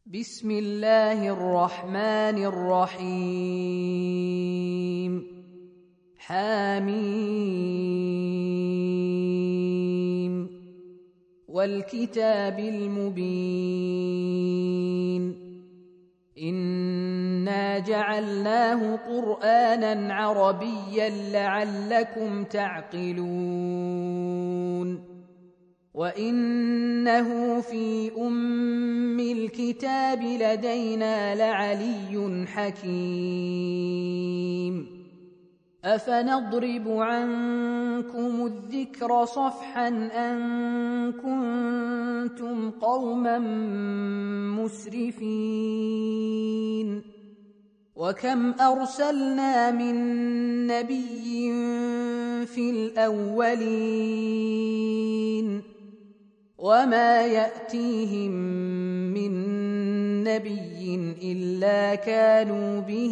بسم الله الرحمن الرحيم حميم والكتاب المبين إنا جعلناه قرآنا عربيا لعلكم تعقلون وإنه في أم الكتاب لدينا لعلي حكيم أفنضرب عنكم الذكر صفحا أن كنتم قوما مسرفين وكم أرسلنا من نبي في الأولين وما يأتيهم من نبي إلا كانوا به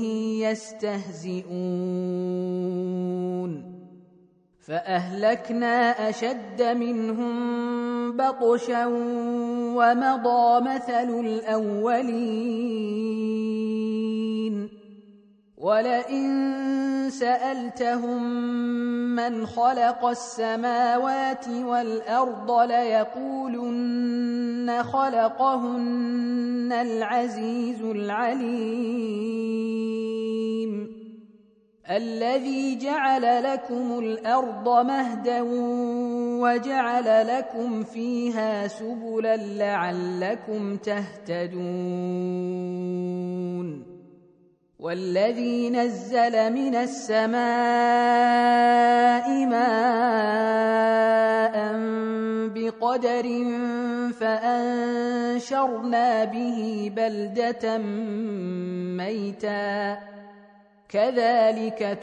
يستهزئون فأهلكنا أشد منهم بطشا ومضى مثل الأولين ولئن سألتهم من خلق السماوات والأرض ليقولن خلقهن العزيز العليم الذي جعل لكم الأرض مهدا وجعل لكم فيها سبلا لعلكم تهتدون والذي نزل من السماء ماء بقدر فأنشرنا به بلدة ميتا كذلك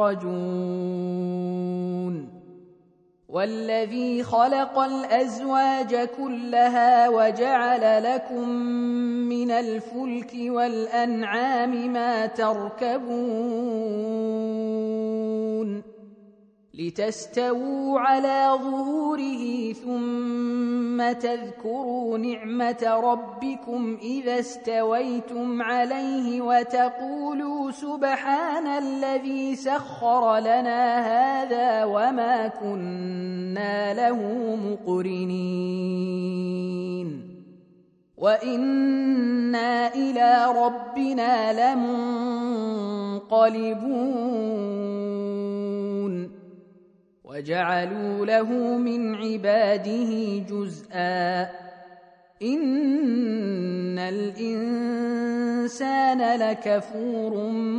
تخرجون والذي خلق الأزواج كلها وجعل لكم من الفلك والأنعام ما تركبون لتستووا على ظهوره ثم تذكروا نعمة ربكم إذا استويتم عليه وتقولوا سبحان الذي سخر لنا هذا وما كنا له مقرنين وإنا إلى ربنا لمنقلبون وجعلوا له من عباده جزءا إن الإنسان لكفور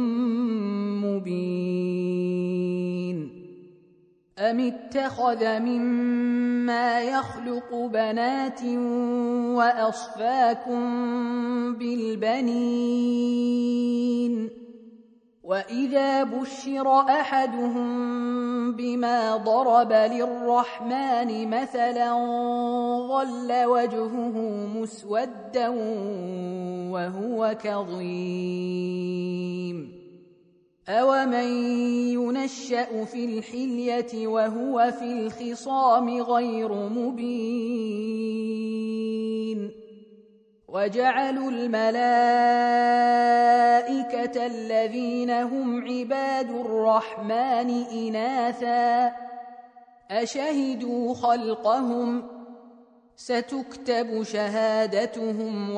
مبين أم اتخذ مما يخلق بنات وأصفاكم بالبنين وإذا بشر أحدهم بما ضرب للرحمن مثلا ظل وجهه مسودا وهو كظيم أومن ينشأ في الحلية وهو في الخصام غير مبين وجعلوا الملائكة الذين هم عباد الرحمن إناثا أشهدوا خلقهم ستكتب شهادتهم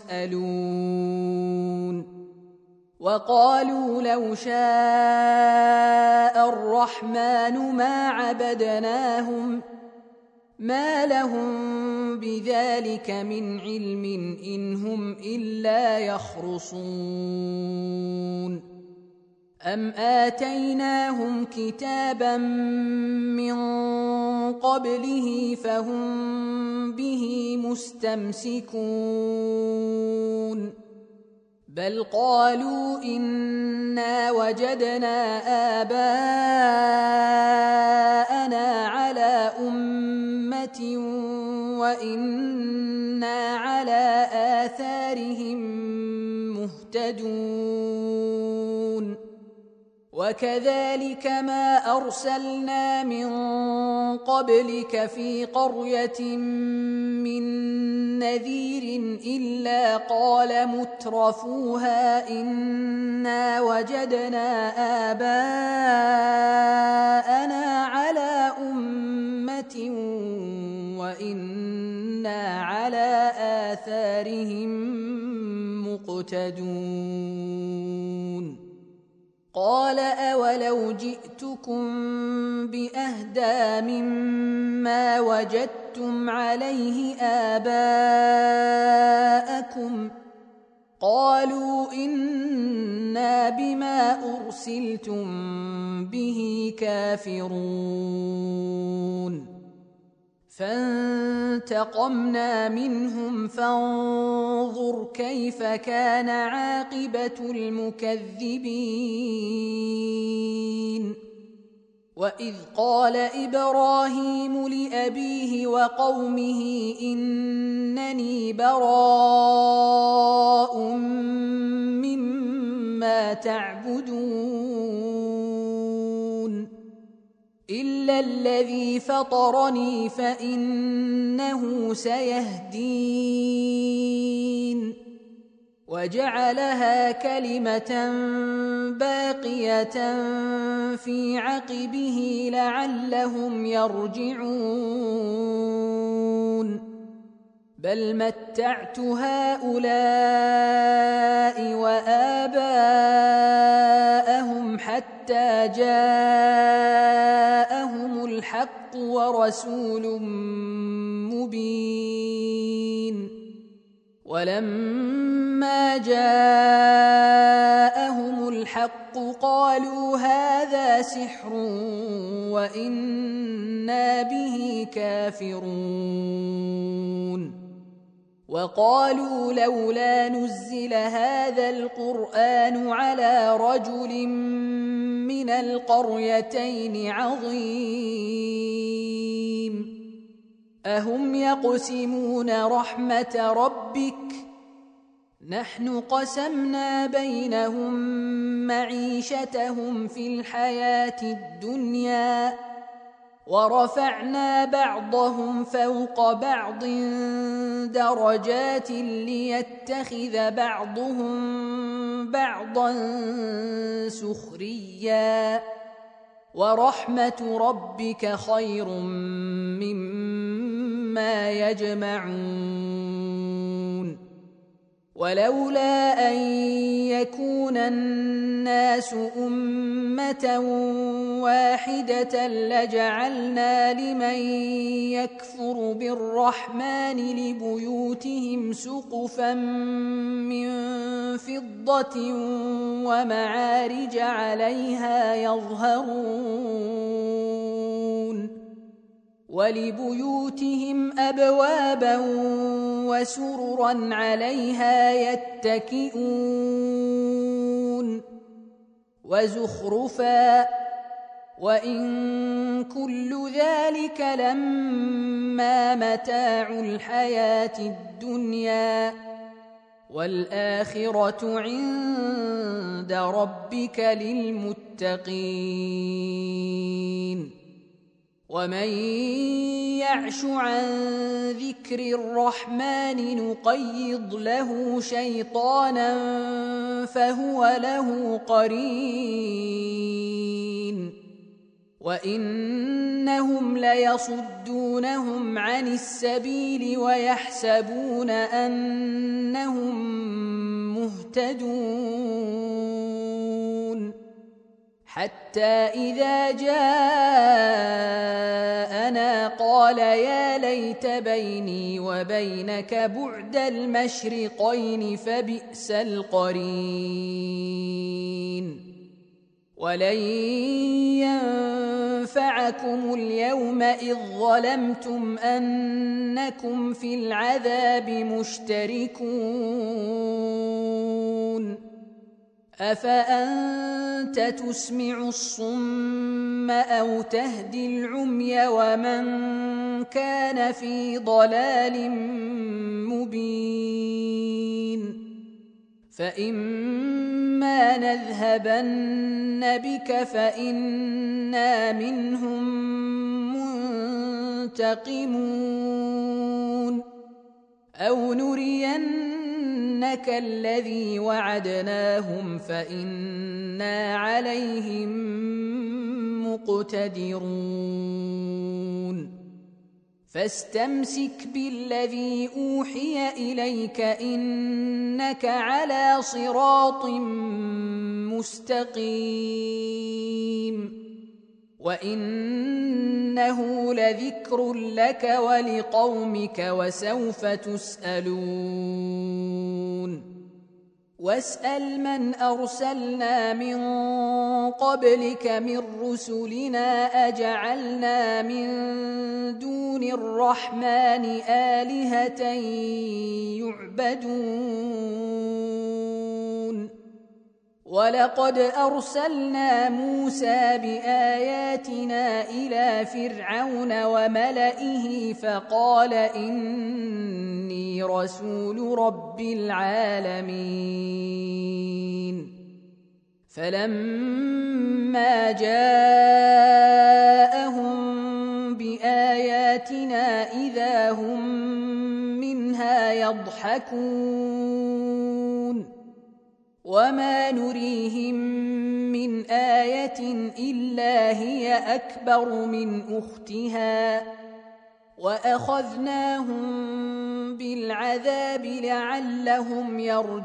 ويسألون وقالوا لو شاء الرحمن ما عبدناهم ما لهم بذلك من علم إن هم إلا يخرصون أم آتيناهم كتابا من قبله فهم به مستمسكون بل قالوا إنا وجدنا آباءنا على أمة وإنا على آثارهم مهتدون وكذلك ما أرسلنا من قبلك في قرية من نذير إلا قال مترفوها إنا وجدنا آباءنا على أمة وإنا على آثارهم مقتدون قال أولو جئتكم بأهدى مما وجدتم عليه آباءكم قالوا إنا بما أرسلتم به كافرون فانتقمنا منهم فانظر كيف كان عاقبة المكذبين وإذ قال إبراهيم لأبيه وقومه إنني براء مما تعبدون إلا الذي فطرني فإنه سيهدين وجعلها كلمة باقية في عقبه لعلهم يرجعون بل متعت هؤلاء وآباءهم حتى جاءهم الحق ورسول مبين ولما جاءهم الحق قالوا هذا سحر وإنا به كافرون وقالوا لولا نزل هذا القرآن على رجل من القريتين عظيم أهم يقسمون رحمة ربك نحن قسمنا بينهم معيشتهم في الحياة الدنيا ورفعنا بعضهم فوق بعض درجات ليتخذ بعضهم بعضا سخريا ورحمة ربك خير مما يجمعون ولولا أن يكون الناس أمة واحدة لجعلنا لمن يكفر بالرحمن لبيوتهم سقفا من فضة ومعارج عليها يظهرون ولبيوتهم أبوابا وسررا عليها يتكئون وزخرفا وإن كل ذلك لما متاع الحياة الدنيا والآخرة عند ربك للمتقين ومن يعش عن ذكر الرحمن نقيض له شيطانا فهو له قرين وإنهم ليصدونهم عن السبيل ويحسبون أنهم مهتدون حتى إذا جاءنا قال يا ليت بيني وبينك بعد المشرقين فبئس القرين ولن ينفعكم اليوم إذ ظلمتم أنكم في العذاب مشتركون أفأنت تسمع الصم أو تهدي العمي ومن كان في ضلال مبين فإما فإما نذهبن بك فإنا منهم منتقمون أو نرينك الذي وعدناهم فإنا عليهم مقتدرون فاستمسك بالذي أوحي إليك إنك على صراط مستقيم وإنه لذكر لك ولقومك وسوف تسألون واسأل من أرسلنا من قبلك من رسلنا أجعلنا من دون الرحمن آلهة يعبدون ولقد أرسلنا موسى بآياتنا إلى فرعون وملئه فقال إني رسول رب العالمين فلما جاءهم بآياتنا إذا هم منها يضحكون وما نريهم من آية إلا هي أكبر من أختها وأخذناهم بالعذاب لعلهم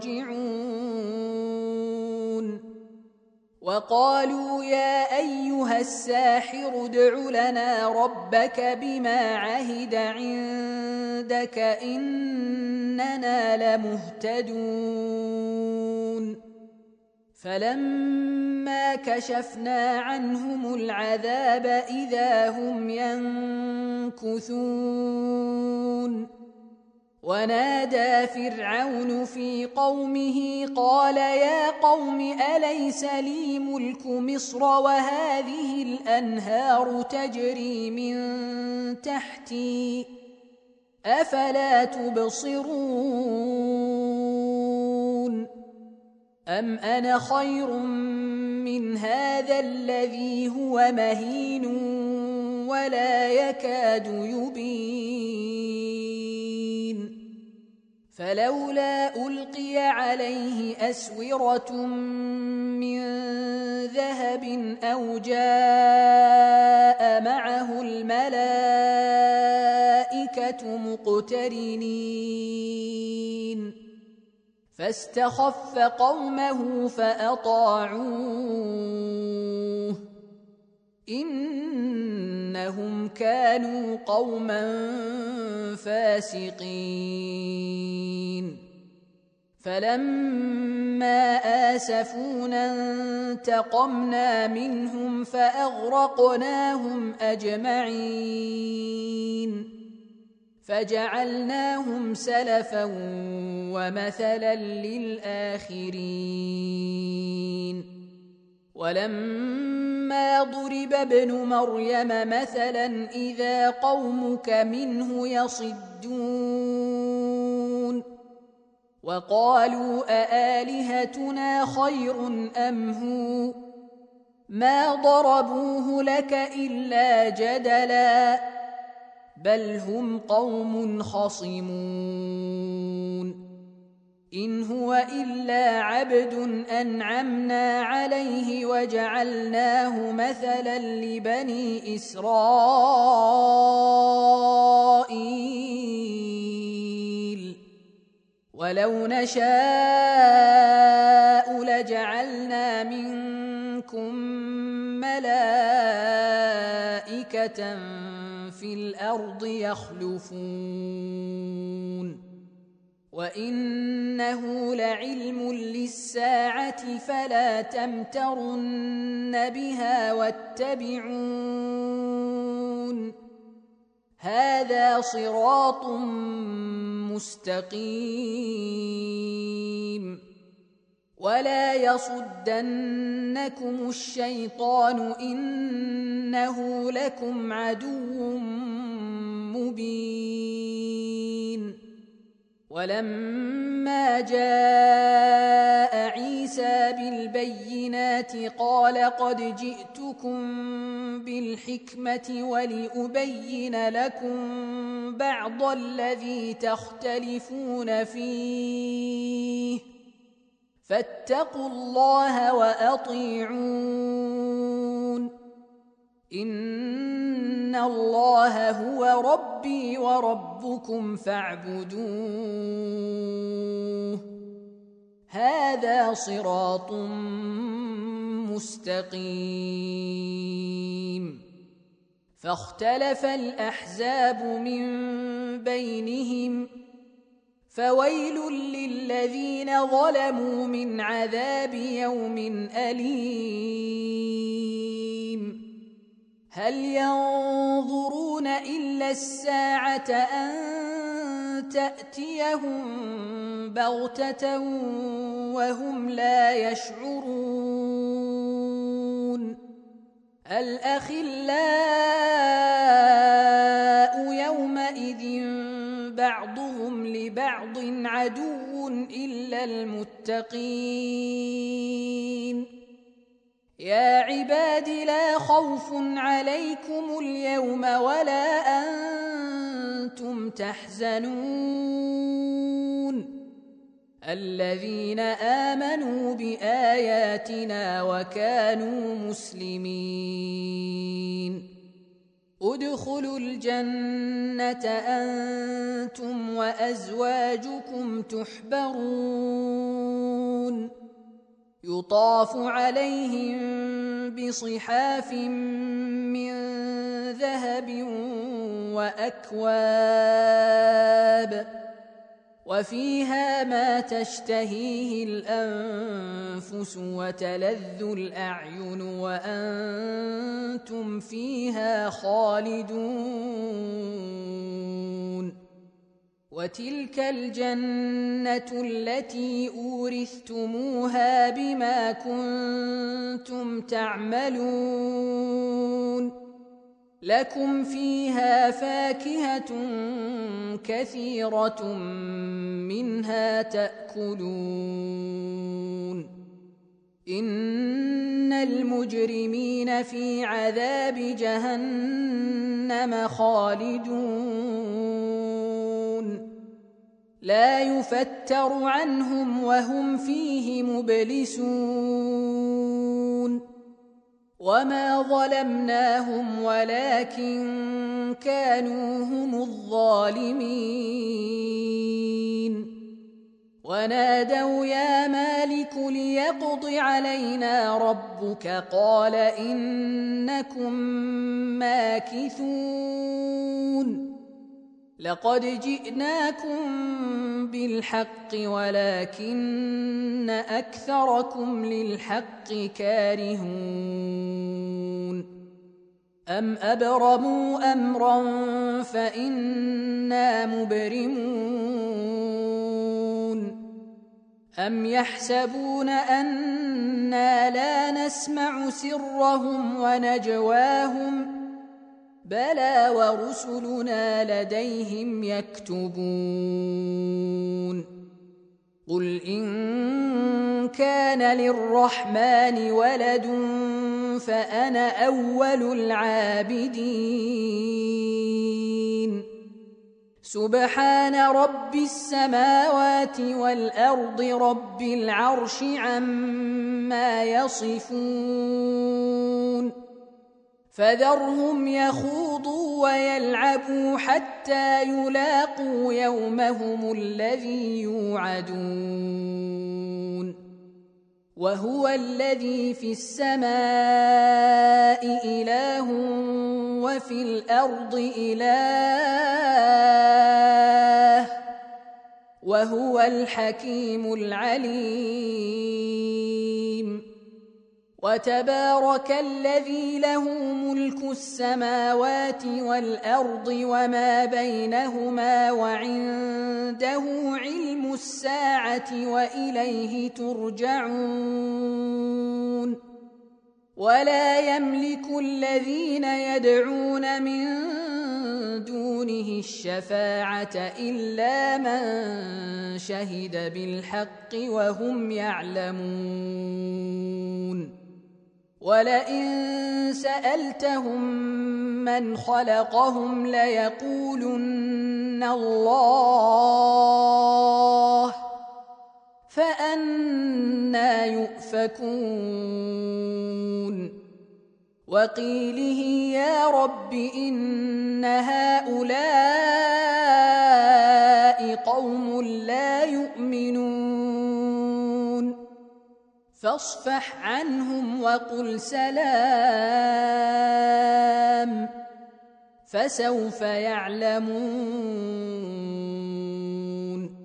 يرجعون وقالوا يا أيها الساحر ادع لنا ربك بما عهد عندك إننا لمهتدون فلما كشفنا عنهم العذاب إذا هم ينكثون ونادى فرعون في قومه قال يا قوم أليس لي ملك مصر وهذه الأنهار تجري من تحتي أفلا تبصرون أم أنا خير من هذا الذي هو مهين ولا يكاد يبين فلولا ألقي عليه أسورة من ذهب أو جاء معه الملائكة مقترنين فاستخف قومه فأطاعوه إنهم كانوا قوما فاسقين فلما آسفونا انتقمنا منهم فأغرقناهم أجمعين فجعلناهم سلفا ومثلا للآخرين ولما ضرب ابن مريم مثلا إذا قومك منه يصدون وقالوا أآلهتنا خير أم هو ما ضربوه لك إلا جدلا بل هم قوم خصمون إن هو إلا عبد أنعمنا عليه وجعلناه مثلا لبني إسرائيل ولو نشاء لجعلنا منكم ملائكة في الأرض يخلفون وإنه لعلم للساعة فلا تمترن بها واتبعون هذا صراط مستقيم ولا يصدنكم الشيطان إنه لكم عدو مبين ولما جاء عيسى بالبينات قال قد جئتكم بالحكمة ولأبين لكم بعض الذي تختلفون فيه فاتقوا الله وأطيعون إن الله هو ربي وربكم فاعبدوه هذا صراط مستقيم فاختلف الأحزاب من بينهم فويل للذين ظلموا من عذاب يوم أليم هل ينظرون إلا الساعة أن تأتيهم بغتة وهم لا يشعرون الأخلاء يومئذ بعضهم لبعض عدو إلا المتقين يا عباد لا خوف عليكم اليوم ولا أنتم تحزنون الذين آمنوا بآياتنا وكانوا مسلمين ادخلوا الجنة أنتم وأزواجكم تحبرون يطاف عليهم بصحاف من ذهب وأكواب وفيها ما تشتهيه الأنفس وتلذ الأعين وأنتم فيها خالدون وتلك الجنة التي أورثتموها بما كنتم تعملون لكم فيها فاكهة كثيرة منها تأكلون إن المجرمين في عذاب جهنم خالدون لا يفتر عنهم وهم فيه مبلسون وما ظلمناهم ولكن كانوا هم الظالمين ونادوا يا مالك ليقض علينا ربك قال إنكم ماكثون لقد جئناكم بالحق ولكن أكثركم للحق كارهون أم أبرموا أمرا فإنا مبرمون أم يحسبون أنا لا نسمع سرهم ونجواهم بلى ورسلنا لديهم يكتبون قل إن كان للرحمن ولد فأنا أول العابدين سبحان رب السماوات والأرض رب العرش عما يصفون فذرهم يخوضوا ويلعبوا حتى يلاقوا يومهم الذي يوعدون وهو الذي في السماء إله وفي الأرض إله وهو الحكيم العليم وتبارك الذي له ملك السماوات والأرض وما بينهما وعنده علم الساعة وإليه ترجعون ولا يملك الذين يدعون من دون دونه الشفاعة إلا من شهد بالحق وهم يعلمون ولئن سألتهم من خلقهم ليقولن الله فأنى يؤفكون وقيله يا رب إن هؤلاء قوم لا يؤمنون فاصفح عنهم وقل سلام فسوف يعلمون